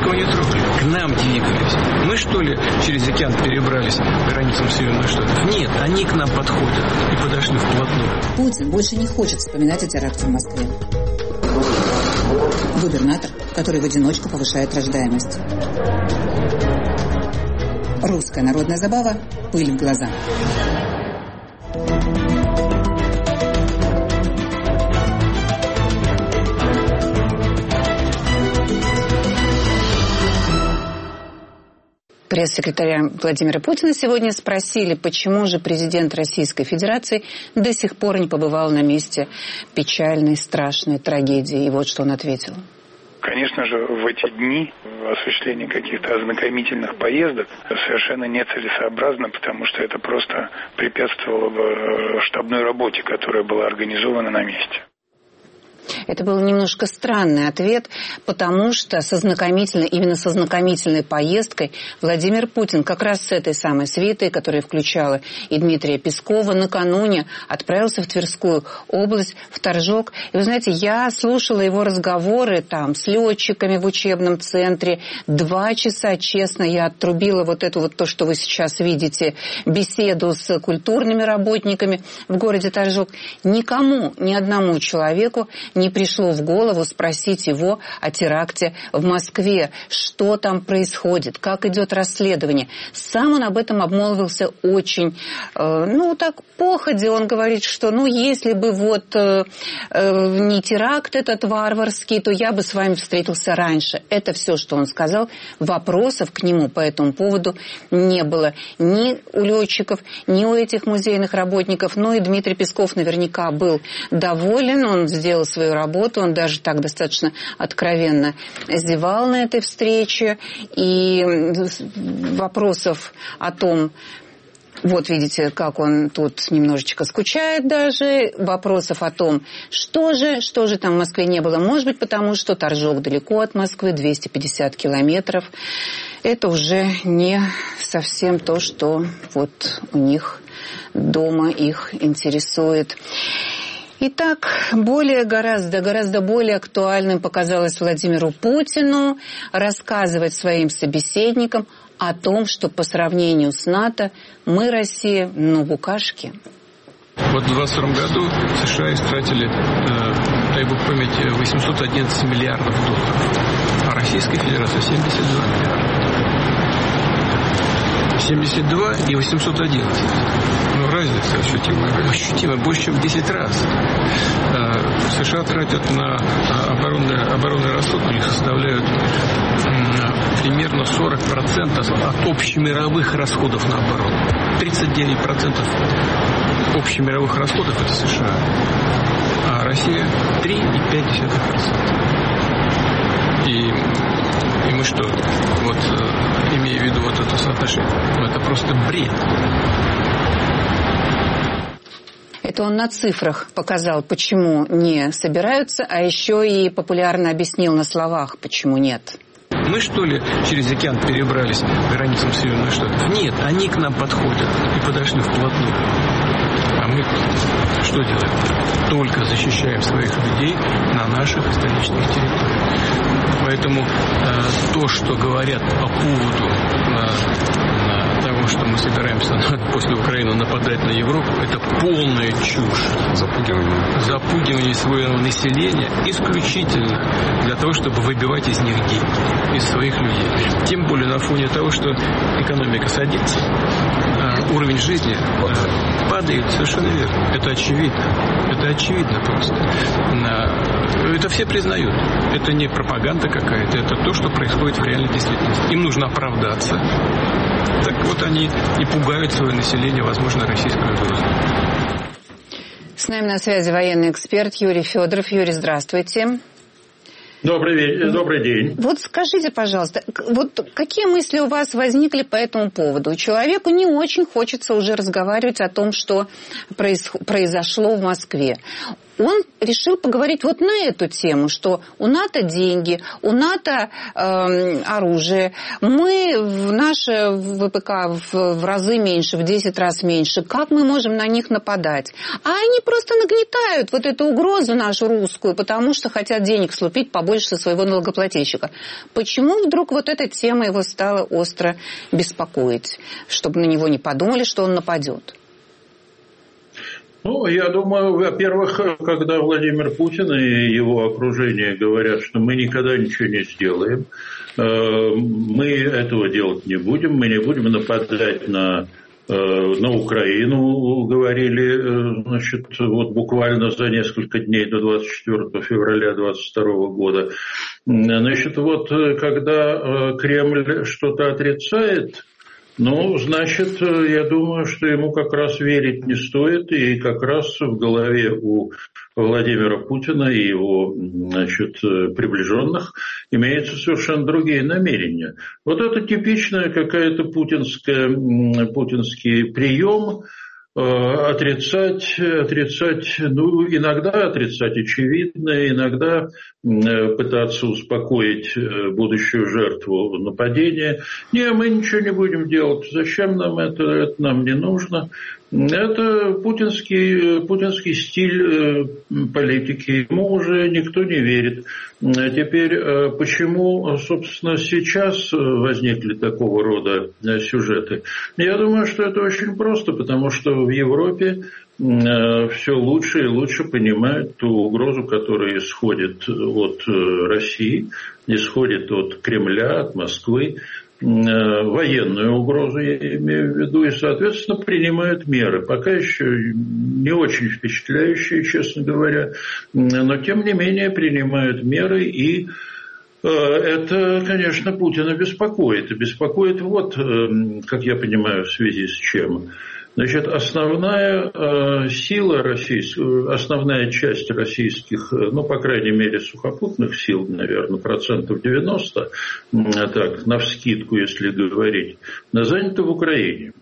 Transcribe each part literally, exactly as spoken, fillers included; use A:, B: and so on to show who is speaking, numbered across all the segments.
A: никого не трогали. К нам двигались. Мы, что ли, через океан перебрались к границам Соединенных Штатов? Нет, они к нам подходят и подошли вплотную.
B: Путин больше не хочет вспоминать о теракте в Москве. Губернатор, который в одиночку повышает рождаемость. Русская народная забава «Пыль в глаза».
C: Пресс-секретаря Владимира Путина сегодня спросили, почему же президент Российской Федерации до сих пор не побывал на месте печальной, страшной трагедии. И вот что он ответил.
D: Конечно же, в эти дни осуществление каких-то ознакомительных поездок совершенно нецелесообразно, потому что это просто препятствовало бы штабной работе, которая была организована на месте.
C: Это был немножко странный ответ, потому что со знакомительной, именно со знакомительной поездкой Владимир Путин как раз с этой самой свитой, которая включала и Дмитрия Пескова, накануне отправился в Тверскую область, в Торжок. И вы знаете, я слушала его разговоры там с летчиками в учебном центре. Два часа, честно, я отрубила вот эту вот то, что вы сейчас видите, беседу с культурными работниками в городе Торжок. Никому, ни одному человеку не пришло в голову спросить его о теракте в Москве. Что там происходит? Как идет расследование? Сам он об этом обмолвился очень, э, ну, так, походе. Он говорит, что, ну, если бы вот э, э, не теракт этот варварский, то я бы с вами встретился раньше. Это все, что он сказал. Вопросов к нему по этому поводу не было. Ни у летчиков, ни у этих музейных работников. Ну, и Дмитрий Песков наверняка был доволен. Он сделал свою работу, он даже так достаточно откровенно зевал на этой встрече, и вопросов о том, вот видите, как он тут немножечко скучает даже, вопросов о том, что же, что же там в Москве не было, может быть, потому что Торжок далеко от Москвы, двести пятьдесят километров, это уже не совсем то, что вот у них дома их интересует. Итак, более гораздо, гораздо более актуальным показалось Владимиру Путину рассказывать своим собеседникам о том, что по сравнению с НАТО мы, Россия, ну, букашки.
A: Вот в двадцать втором году США истратили, э, дай бог памяти, восемьсот одиннадцать миллиардов долларов, а Российская Федерация семьдесят два миллиарда. семьдесят два и восемьсот одиннадцать. Ну, разница ощутимая, ощутимая, больше, чем в десять раз. США тратят на оборонные, оборонные расходы, у них составляют примерно сорок процентов от общемировых расходов на оборону. тридцать девять процентов общемировых расходов – это США, а Россия – три и пять десятых процента. И, и мы что, вот имея в виду вот это соотношение, ну, это просто бред.
C: Это он на цифрах показал, почему не собираются, а еще и популярно объяснил на словах, почему нет.
A: Мы, что ли, через океан перебрались к границам Соединенных Штатов? Нет, они к нам подходят и подошли вплотную. А мы что делаем? Только защищаем своих людей на наших исторических территориях. Поэтому э, то, что говорят по поводу э, того, что мы собираемся после Украины нападать на Европу, это полная чушь.
E: Запугивание.
A: Запугивание своего населения исключительно для того, чтобы выбивать из них деньги, из своих людей. Тем более на фоне того, что экономика садится, э, уровень жизни э, падает, совершенно верно. Это очевидно. Это очевидно просто. Э, это все признают. Это не пропаганда какая-то, это то, что происходит в реальной действительности. Им нужно оправдаться. Так вот они и пугают свое население, возможно, российской угрозой.
C: С нами на связи военный эксперт Юрий Федоров. Юрий, здравствуйте.
F: Добрый день. Добрый день.
C: Вот скажите, пожалуйста, вот какие мысли у вас возникли по этому поводу? Человеку не очень хочется уже разговаривать о том, что произошло в Москве. он решил поговорить вот на эту тему, что у НАТО деньги, у НАТО э, оружие, мы, в наше ВПК в, в разы меньше, в десять раз меньше, как мы можем на них нападать? А они просто нагнетают вот эту угрозу нашу русскую, потому что хотят денег слупить побольше со своего налогоплательщика. Почему вдруг вот эта тема его стала остро беспокоить, чтобы на него не подумали, что он нападет?
F: Ну, я думаю, во-первых, когда Владимир Путин и его окружение говорят, что мы никогда ничего не сделаем, мы этого делать не будем, мы не будем нападать на, на Украину, говорили, значит, вот буквально за несколько дней до двадцать четвёртого февраля двадцать второго года. Значит, вот когда Кремль что-то отрицает, ну, значит, я думаю, что ему как раз верить не стоит, и как раз в голове у Владимира Путина и его, значит, приближенных имеются совершенно другие намерения. Вот это типичная какая-то путинская, путинский прием. Отрицать, отрицать, ну, иногда отрицать очевидно, иногда пытаться успокоить будущую жертву нападения. Не, мы ничего не будем делать, зачем нам это, это нам не нужно. Это путинский, путинский стиль политики, ему уже никто не верит. Теперь, почему, собственно, сейчас возникли такого рода сюжеты? Я думаю, что это очень просто, потому что в Европе все лучше и лучше понимают ту угрозу, которая исходит от России, исходит от Кремля, от Москвы. Военную угрозу, я имею в виду, и, соответственно, принимают меры. Пока еще не очень впечатляющие, честно говоря, но, тем не менее, принимают меры, и это, конечно, Путина беспокоит. И беспокоит вот, как я понимаю, в связи с чем. Значит, основная э, сила российских, основная часть российских, ну, по крайней мере, сухопутных сил, наверное, процентов девяносто, э, так, навскидку, если говорить, занята в Украине.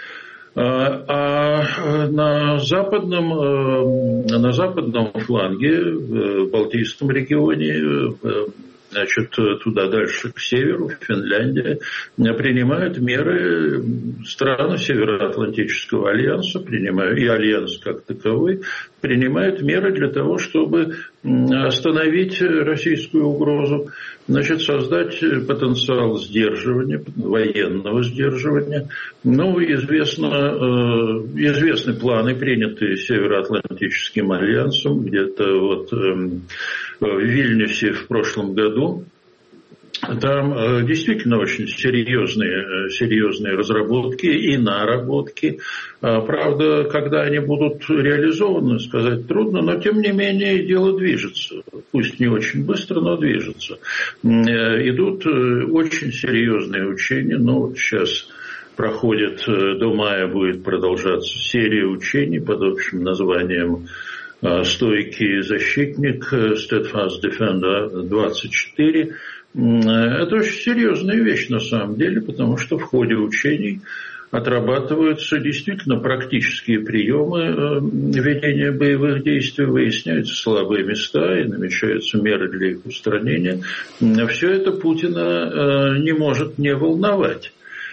F: А на западном, э, на западном фланге, в Балтийском регионе, э, значит, туда дальше, к северу, Финляндия, принимают меры страны Североатлантического альянса, принимают, и альянс как таковой, принимают меры для того, чтобы остановить российскую угрозу, значит, создать потенциал сдерживания, военного сдерживания. Ну, известно, известны планы, принятые Североатлантическим альянсом, где-то вот в Вильнюсе в прошлом году. Там действительно очень серьезные, серьезные разработки и наработки. Правда, когда они будут реализованы, сказать трудно, но тем не менее дело движется. Пусть не очень быстро, но движется. Идут очень серьезные учения, но вот сейчас проходит, до мая будет продолжаться серия учений под общим названием «Стойкий защитник», Steadfast Defender двадцать четыре. Это очень серьезная вещь на самом деле, потому что в ходе учений отрабатываются действительно практические приемы ведения боевых действий, выясняются слабые места и намечаются меры для их устранения. Все это Путина не может не волновать.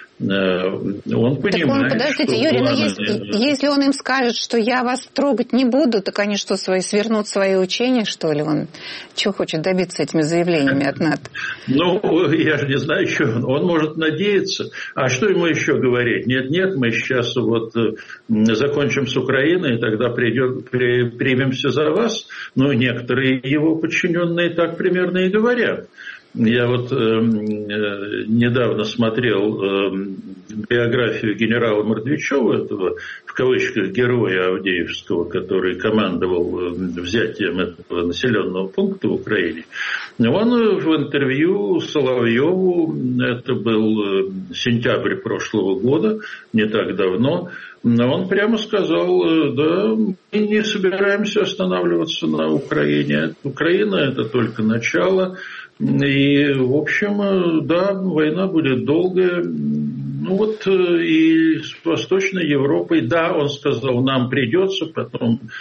F: Он понимает, так он,
C: подождите,
F: что
C: Юрий,
F: планы...
C: но если, если он им скажет, что я вас трогать не буду, так они что, свои, свернут свои учения, что ли? Он чего хочет добиться этими заявлениями от НАТО?
F: Ну, я же не знаю, что он. Он может надеяться. А что ему еще говорить? Нет-нет, мы сейчас вот закончим с Украиной, и тогда придем, при, примемся за вас. Но некоторые его подчиненные так примерно и говорят. Я вот э, недавно смотрел э, биографию генерала Мордвичева, этого, в кавычках, героя Авдеевского, который командовал э, взятием этого населенного пункта в Украине. Он в интервью Соловьеву, это был э, сентябрь прошлого года, не так давно, но он прямо сказал, э, да, мы не собираемся останавливаться на Украине. Украина – это только начало. И, в общем, да, война будет долгая. Ну вот и с Восточной Европой, да, он сказал, нам придется потом в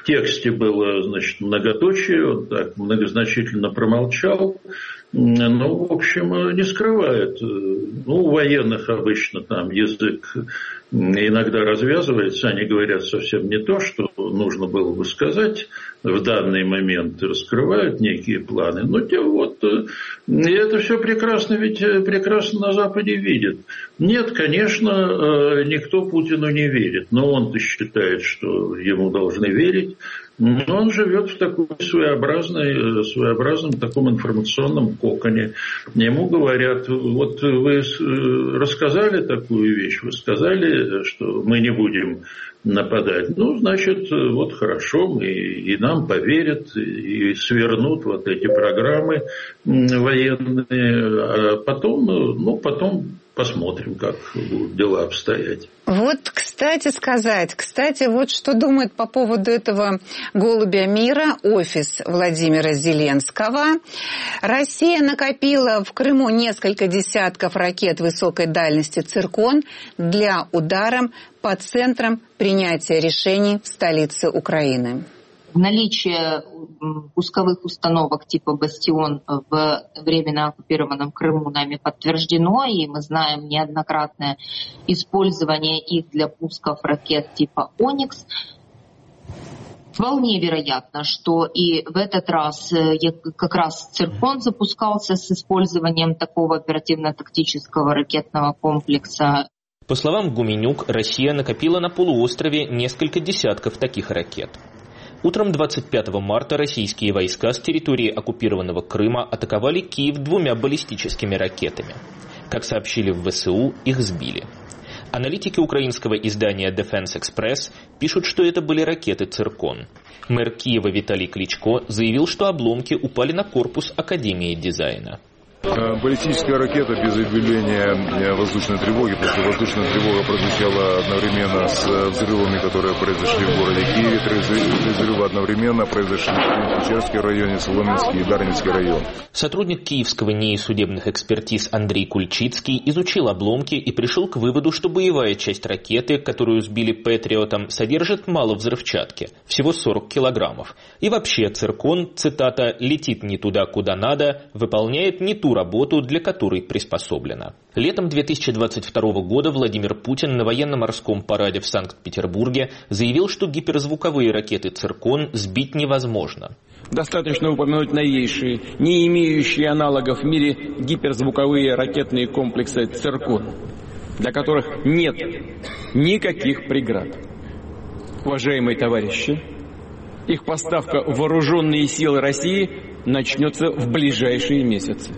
F: В тексте было, значит, многоточие, он так многозначительно промолчал. Ну, в общем, не скрывает. Ну, у военных обычно там язык иногда развязывается, они говорят совсем не то, что нужно было бы сказать в данный момент, раскрывают некие планы. Но те вот, и это все прекрасно, ведь прекрасно на Западе видят. Нет, конечно, никто Путину не верит, но он-то считает, что ему должны верить. Но он живет в такой своеобразной, своеобразном таком информационном коконе. Ему говорят, вот вы рассказали такую вещь, вы сказали, что мы не будем нападать. Ну, значит, вот хорошо, мы, и нам поверят, и свернут вот эти программы военные. А потом, ну, потом посмотрим, как будут дела обстоять.
C: Вот, кстати сказать, кстати, вот что думает по поводу этого голубя мира офис Владимира Зеленского. Россия накопила в Крыму несколько десятков ракет высокой дальности «Циркон» для удара по центрам принятия решений в столице Украины.
E: Наличие пусковых установок типа «Бастион» в временно оккупированном Крыму нами подтверждено, и мы знаем неоднократное использование их для пусков ракет типа «Оникс». Вполне вероятно, что и в этот раз как раз «Циркон» запускался с использованием такого оперативно-тактического ракетного комплекса.
G: По словам Гуменюк, Россия накопила на полуострове несколько десятков таких ракет. Утром двадцать пятого марта российские войска с территории оккупированного Крыма атаковали Киев двумя баллистическими ракетами. Как сообщили в ВСУ, их сбили. Аналитики украинского издания Defense Express пишут, что это были ракеты «Циркон». Мэр Киева Виталий Кличко заявил, что обломки упали на корпус Академии дизайна.
H: Баллистическая ракета без объявления воздушной тревоги, потому что воздушная тревога прозвучала одновременно с взрывами, которые произошли в городе Киеве. Три взрыва одновременно произошли в Печерском районе, Соломенский и Дарницкий район.
G: Сотрудник Киевского НИИ судебных экспертиз Андрей Кульчицкий изучил обломки и пришел к выводу, что боевая часть ракеты, которую сбили Патриотом, содержит мало взрывчатки, всего сорок килограммов. И вообще «Циркон», цитата, «летит не туда, куда надо, выполняет не ту работу, для которой приспособлена». Летом две тысячи двадцать второго года Владимир Путин на военно-морском параде в Санкт-Петербурге заявил, что гиперзвуковые ракеты «Циркон» сбить невозможно.
A: Достаточно упомянуть новейшие, не имеющие аналогов в мире гиперзвуковые ракетные комплексы «Циркон», для которых нет никаких преград. Уважаемые товарищи, их поставка в вооруженные силы России начнется в ближайшие месяцы.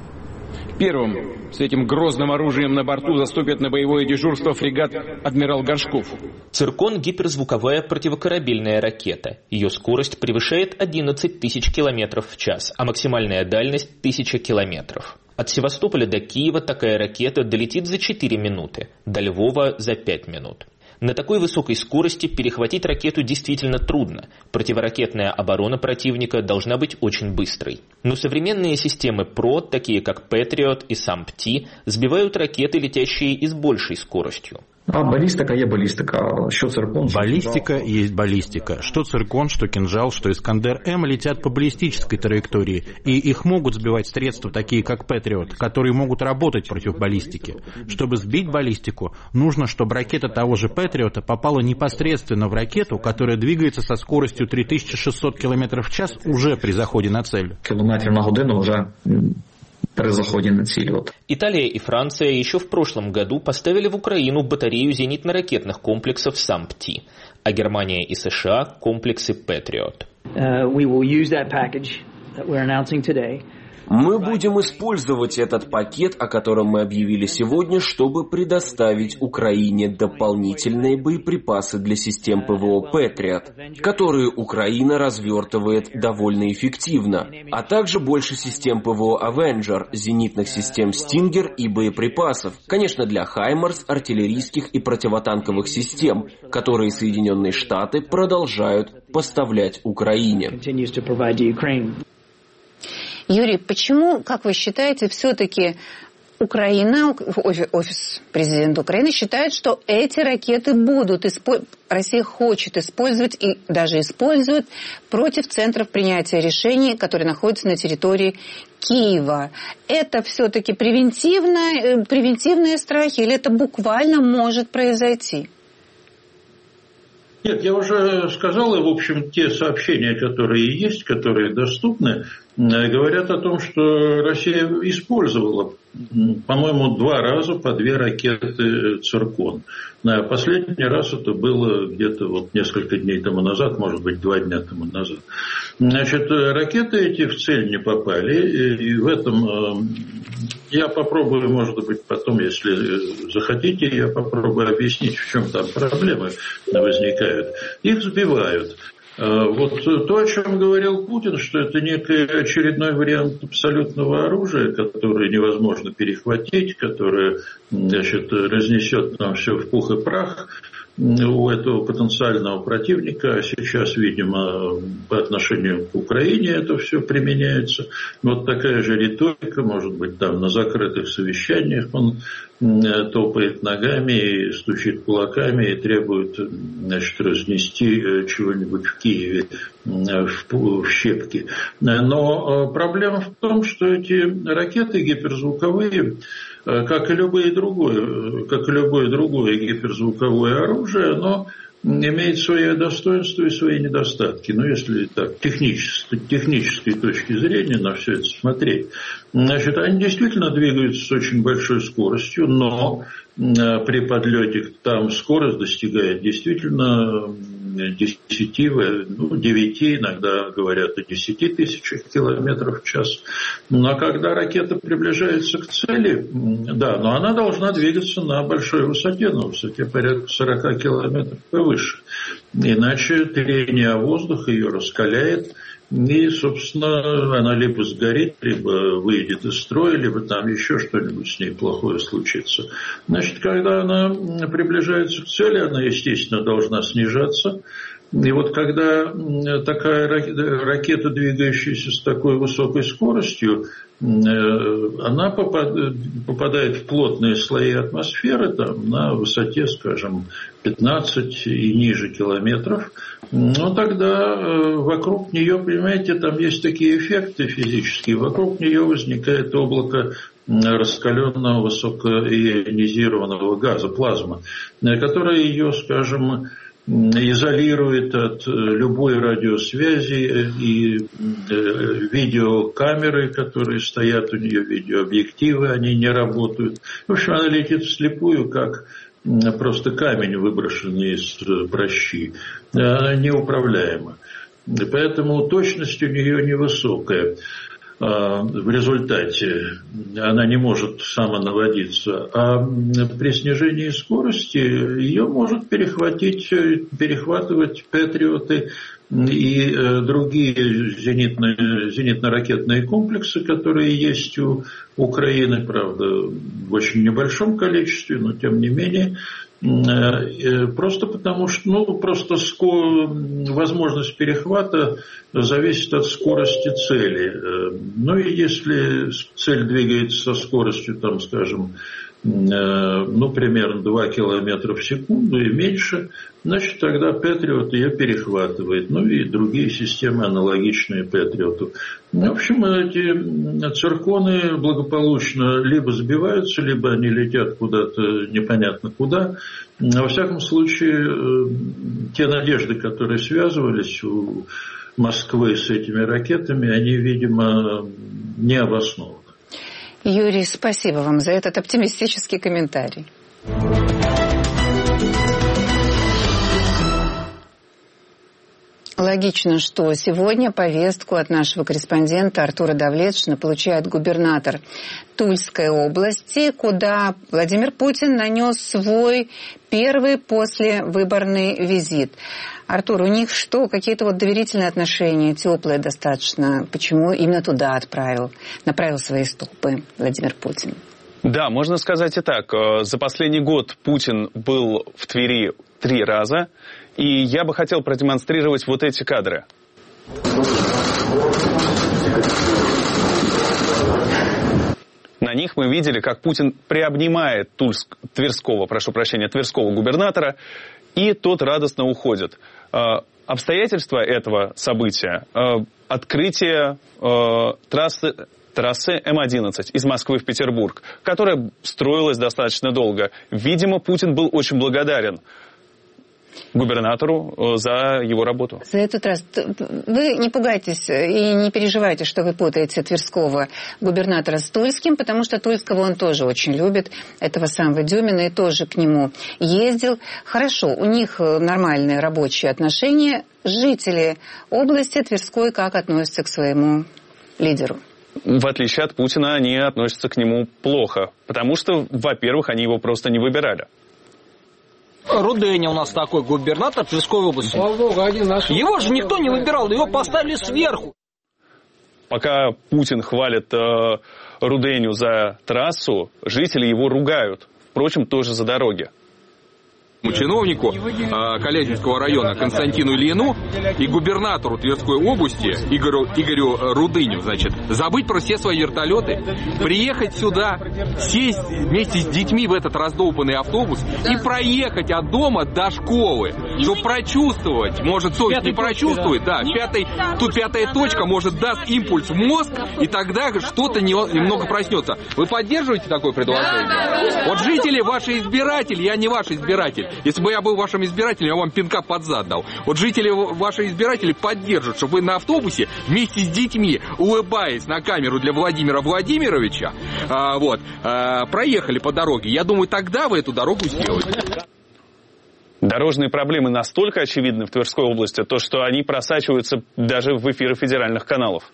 A: Первым с этим грозным оружием на борту заступит на боевое дежурство фрегат «Адмирал Горшков».
G: «Циркон» — гиперзвуковая противокорабельная ракета. Ее скорость превышает одиннадцать тысяч километров в час, а максимальная дальность — тысяча километров. От Севастополя до Киева такая ракета долетит за четыре минуты, до Львова — за пять минут. На такой высокой скорости перехватить ракету действительно трудно. Противоракетная оборона противника должна быть очень быстрой. Но современные системы ПРО, такие как Patriot и САМПТИ, сбивают ракеты, летящие и с большей скоростью.
I: А баллистика є баллистика, що циркон?
J: Баллистика есть баллистика. Что циркон, что кинжал, что Искандер-М летят по баллистической траектории, и их могут сбивать средства, такие как Патриот, которые могут работать против баллистики. Чтобы сбить баллистику, нужно, чтобы ракета того же Патриота попала непосредственно в ракету, которая двигается со скоростью три тысячи шестьсот километров в час уже при заходе на цель.
I: Километров на годину уже... при заходе на цель.
G: Италия и Франция еще в прошлом году поставили в Украину батарею зенитно-ракетных комплексов САМПТИ, а Германия и США – комплексы Patriot.
K: Uh, we will use that package that we're announcing today.
L: Мы будем использовать этот пакет, о котором мы объявили сегодня, чтобы предоставить Украине дополнительные боеприпасы для систем ПВО Patriot, которые Украина развертывает довольно эффективно, а также больше систем ПВО Avenger, зенитных систем Stinger и боеприпасов, конечно, для Хаймарс, артиллерийских и противотанковых систем, которые Соединенные Штаты продолжают поставлять Украине.
C: Юрий, почему, как вы считаете, все-таки Украина, офис президента Украины считает, что эти ракеты будут использовать, Россия хочет использовать и даже использует против центров принятия решений, которые находятся на территории Киева. Это все-таки превентивные, превентивные страхи или это буквально может произойти?
F: Нет, я уже сказал, и, в общем, те сообщения, которые есть, которые доступны, говорят о том, что Россия использовала, по-моему, два раза по две ракеты «Циркон». Последний раз это было где-то вот несколько дней тому назад, может быть, два дня тому назад. Значит, ракеты эти в цель не попали, и в этом я попробую, может быть, потом, если захотите, я попробую объяснить, в чем там проблемы возникают. Их сбивают. Вот то, о чем говорил Путин, что это некий очередной вариант абсолютного оружия, которое невозможно перехватить, которое, значит, разнесет нам все в пух и прах у этого потенциального противника. А сейчас, видимо, по отношению к Украине это все применяется. Вот такая же риторика, может быть, там на закрытых совещаниях он топает ногами и стучит кулаками и требует, значит, разнести чего-нибудь в Киеве в щепки. Но проблема в том, что эти ракеты гиперзвуковые, как и любое другое, как и любое другое гиперзвуковое оружие, оно имеет свои достоинства и свои недостатки. Ну, если так, технической, технической точки зрения на все это смотреть. Значит, они действительно двигаются с очень большой скоростью, но при подлете там скорость достигает действительно десяти, ну, девяти, иногда говорят о десяти тысячах километров в час. Но когда ракета приближается к цели, да, но она должна двигаться на большой высоте, на высоте порядка сорока километров повыше. Иначе трение воздуха ее раскаляет, и, собственно, она либо сгорит, либо выйдет из строя, либо там еще что-нибудь с ней плохое случится. Значит, когда она приближается к цели, она, естественно, должна снижаться. И вот когда такая ракета, двигающаяся с такой высокой скоростью, она попадает в плотные слои атмосферы там, на высоте, скажем, пятнадцать и ниже километров, но тогда вокруг нее, понимаете, там есть такие эффекты физические, вокруг нее возникает облако раскаленного высокоионизированного газа, плазма, которая ее, скажем, изолирует от любой радиосвязи, и видеокамеры, которые стоят у нее, видеообъективы, они не работают. В общем, она летит вслепую, как просто камень, выброшенный из пращи. Она неуправляема. Поэтому точность у нее невысокая. В результате она не может самонаводиться, а при снижении скорости ее может перехватить, перехватывать патриоты и другие зенитные, зенитно-ракетные комплексы, которые есть у Украины, правда, в очень небольшом количестве, но тем не менее. Просто потому что, ну, просто возможность перехвата зависит от скорости цели. Ну и если цель двигается со скоростью, там, скажем, ну, примерно два километра в секунду и меньше, значит, тогда Патриот ее перехватывает. Ну и другие системы, аналогичные Патриоту. В общем, эти цирконы благополучно либо сбиваются, либо они летят куда-то непонятно куда. Во всяком случае, те надежды, которые связывались у Москвы с этими ракетами, они, видимо, не обоснованы.
C: Юрий, спасибо вам за этот оптимистический комментарий. Логично, что сегодня повестку от нашего корреспондента Артура Давлетшина получает губернатор Тульской области, куда Владимир Путин нанес свой первый послевыборный визит. Артур, у них что, какие-то вот доверительные отношения, теплые достаточно? Почему именно туда отправил, направил свои стопы Владимир Путин?
M: Да, можно сказать и так. За последний год Путин был в Твери три раза, и я бы хотел продемонстрировать вот эти кадры. На на них мы видели, как Путин приобнимает Тульск, Тверского, прошу прощения, Тверского губернатора, и тот радостно уходит. Обстоятельства этого события – открытие трассы, трассы эм одиннадцать из Москвы в Петербург, которая строилась достаточно долго. Видимо, Путин был очень благодарен губернатору за его работу.
C: За эту трассу. Вы не пугайтесь и не переживайте, что вы путаете Тверского губернатора с Тульским, потому что Тульского он тоже очень любит, этого самого Дюмина, и тоже к нему ездил. Хорошо, у них нормальные рабочие отношения. Жители области Тверской как относятся к своему лидеру?
M: В отличие от Путина, они относятся к нему плохо, потому что, во-первых, они его просто не выбирали.
N: Руденя у нас такой губернатор Тверской области. Его же никто не выбирал, его поставили сверху.
M: Пока Путин хвалит э, Руденю за трассу, жители его ругают. Впрочем, тоже за дороги.
O: Чиновнику э, Калязинского района Константину Ильину и губернатору Тверской области Игорю, Игорю Рудыню, значит, забыть про все свои вертолеты, приехать сюда, сесть вместе с детьми в этот раздолбанный автобус и проехать от дома до школы, чтобы прочувствовать, может, совесть не прочувствует, да, пятый, тут пятая точка, может, даст импульс в мозг, и тогда что-то немного проснется. Вы поддерживаете такое предложение? Вот жители, ваши избиратели, я не ваш избиратель. Если бы я был вашим избирателем, я вам пинка под зад дал. Вот жители, ваши избиратели поддержат, чтобы вы на автобусе вместе с детьми, улыбаясь на камеру для Владимира Владимировича, а, вот, а, проехали по дороге. Я думаю, тогда вы эту дорогу сделаете.
M: Дорожные проблемы настолько очевидны в Тверской области, то, что они просачиваются даже в эфиры федеральных каналов.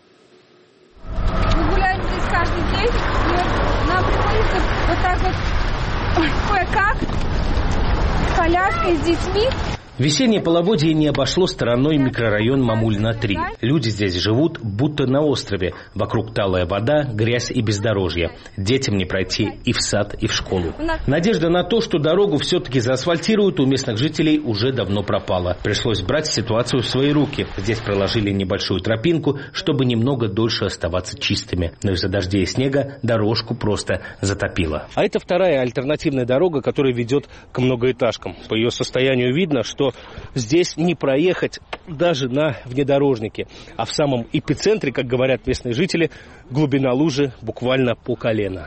P: Мы гуляем здесь каждый день, и вот нам приходится вот так вот кое-как, с коляской, с детьми.
Q: Весеннее половодье не обошло стороной микрорайон Мамулина три. Люди здесь живут будто на острове. Вокруг талая вода, грязь и бездорожье. Детям не пройти и в сад, и в школу. Надежда на то, что дорогу все-таки заасфальтируют, у местных жителей уже давно пропала. Пришлось брать ситуацию в свои руки. Здесь проложили небольшую тропинку, чтобы немного дольше оставаться чистыми. Но из-за дождей и снега дорожку просто затопило. А это вторая альтернативная дорога, которая ведет к многоэтажкам. По ее состоянию видно, что здесь не проехать даже на внедорожнике. А в самом эпицентре, как говорят местные жители, глубина лужи буквально по колено.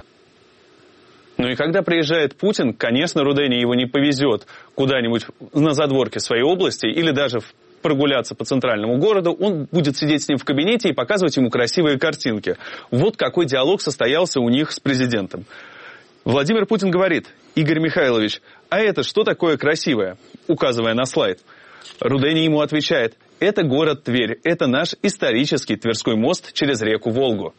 M: Ну и когда приезжает Путин, конечно, Рудене его не повезет куда-нибудь на задворке своей области или даже прогуляться по центральному городу. Он будет сидеть с ним в кабинете и показывать ему красивые картинки. Вот какой диалог состоялся у них с президентом. Владимир Путин говорит: Игорь Михайлович, а это что такое красивое? Указывая на слайд. Руденя ему отвечает: это город Тверь, это наш исторический Тверской мост через реку Волгу.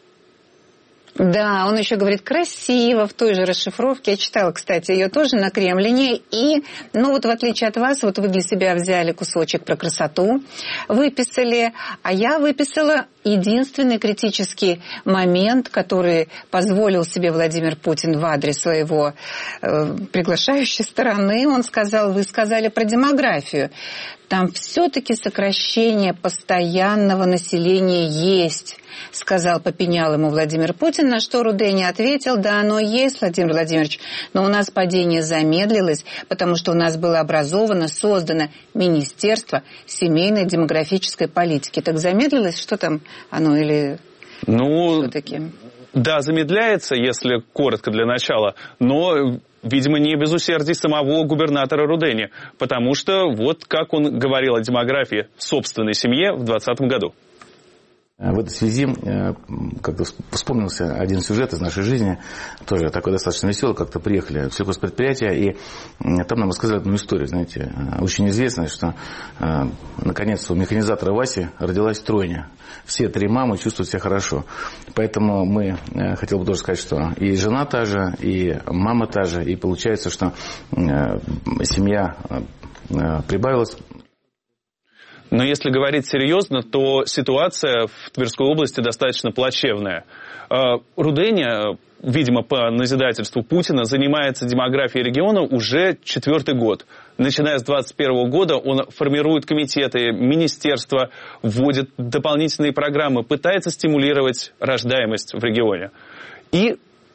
C: Да, он еще говорит красиво в той же расшифровке. Я читала, кстати, ее тоже на Кремлине. И, ну вот в отличие от вас, вот вы для себя взяли кусочек про красоту, выписали, а я выписала единственный критический момент, который позволил себе Владимир Путин в адрес своего э, приглашающей стороны. Он сказал: вы сказали про демографию. Там все-таки сокращение постоянного населения есть, сказал, попенял ему Владимир Путин, на что Руденя ответил: да, оно есть, Владимир Владимирович, но у нас падение замедлилось, потому что у нас было образовано, создано Министерство семейной демографической политики. Так замедлилось? Что там оно или
M: ну,
C: все-таки?
M: Да, замедляется, если коротко для начала, но, видимо, не без усердий самого губернатора Рудени, потому что вот как он говорил о демографии в собственной семье в двадцатом году.
R: В этой связи как-то вспомнился один сюжет из нашей жизни, тоже такой достаточно веселый. Как-то приехали в сельхозпредприятие, и там нам рассказали одну историю, знаете, очень известная, что наконец у механизатора Васи родилась тройня. Все три мамы чувствуют себя хорошо. Поэтому мы, хотел бы тоже сказать, что и жена та же, и мама та же, и получается, что семья прибавилась.
M: Но если говорить серьезно, то ситуация в Тверской области достаточно плачевная. Руденя, видимо, по назидательству Путина, занимается демографией региона уже четвертый год. Начиная с двадцать первого года он формирует комитеты, министерства, вводит дополнительные программы, пытается стимулировать рождаемость в регионе. И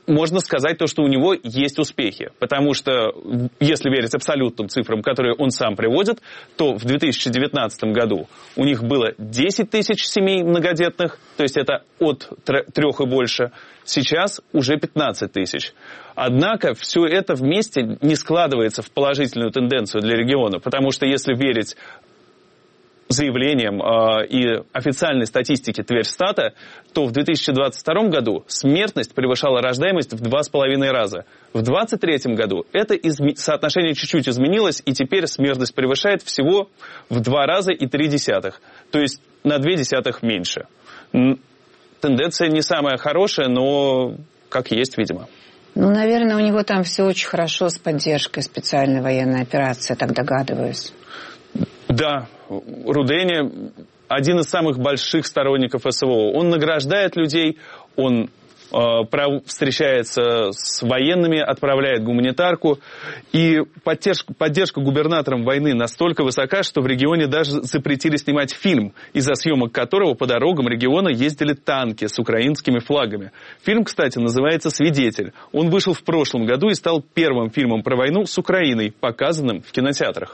M: можно сказать то, что у него есть успехи. Потому что, если верить абсолютным цифрам, которые он сам приводит, то в две тысячи девятнадцатом году у них было десять тысяч семей многодетных, то есть это от трех и больше. Сейчас уже пятнадцать тысяч. Однако все это вместе не складывается в положительную тенденцию для региона, потому что если верить заявлениям э, и официальной статистике Тверьстата, то в две тысячи двадцать втором году смертность превышала рождаемость в два с половиной раза. В две тысячи двадцать третьем году это изме... соотношение чуть-чуть изменилось, и теперь смертность превышает всего в два раза и три десятых, то есть на две десятых меньше. Тенденция не самая хорошая, но как есть, видимо.
C: Ну, наверное, у него там все очень хорошо с поддержкой специальной военной операции, так догадываюсь.
M: Да, Рудени один из самых больших сторонников СВО. Он награждает людей, он э, прав... встречается с военными, отправляет гуманитарку. И поддержка, поддержка губернаторам войны настолько высока, что в регионе даже запретили снимать фильм, из-за съемок которого по дорогам региона ездили танки с украинскими флагами. Фильм, кстати, называется «Свидетель». Он вышел в прошлом году и стал первым фильмом про войну с Украиной, показанным в кинотеатрах.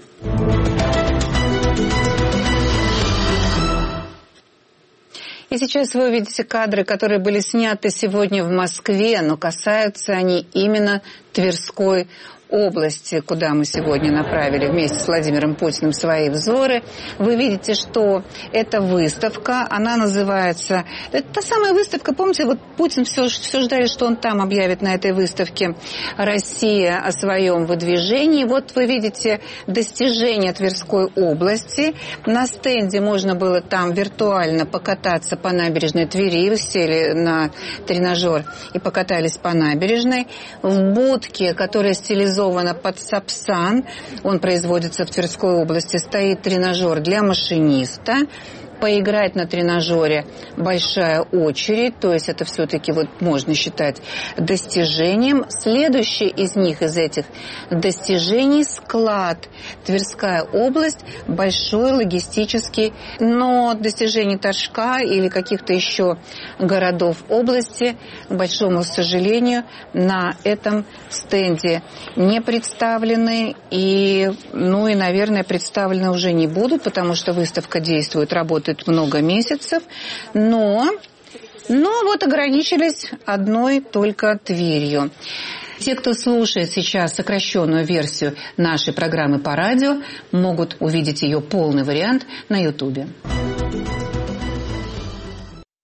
C: И сейчас вы увидите кадры, которые были сняты сегодня в Москве, но касаются они именно Тверской области, куда мы сегодня направили вместе с Владимиром Путиным свои взоры. Вы видите, что эта выставка, она называется... Это та самая выставка, помните, вот Путин все, все ждали, что он там объявит на этой выставке «Россия» о своем выдвижении. Вот вы видите достижения Тверской области. На стенде можно было там виртуально покататься по набережной Твери. Вы сели на тренажер и покатались по набережной. В будке, которая стилизована под Сапсан, он производится в Тверской области, стоит тренажер для машиниста. Поиграть на тренажере большая очередь, то есть это все-таки вот можно считать достижением. Следующий из них, из этих достижений, склад. Тверская область, большой логистический, но достижений Торжка или каких-то еще городов области, к большому сожалению, на этом стенде не представлены и, ну и, наверное, представлены уже не будут, потому что выставка действует, работает много месяцев, но, но вот ограничились одной только Тверью. Те, кто слушает сейчас сокращенную версию нашей программы по радио, могут увидеть ее полный вариант на Ютубе.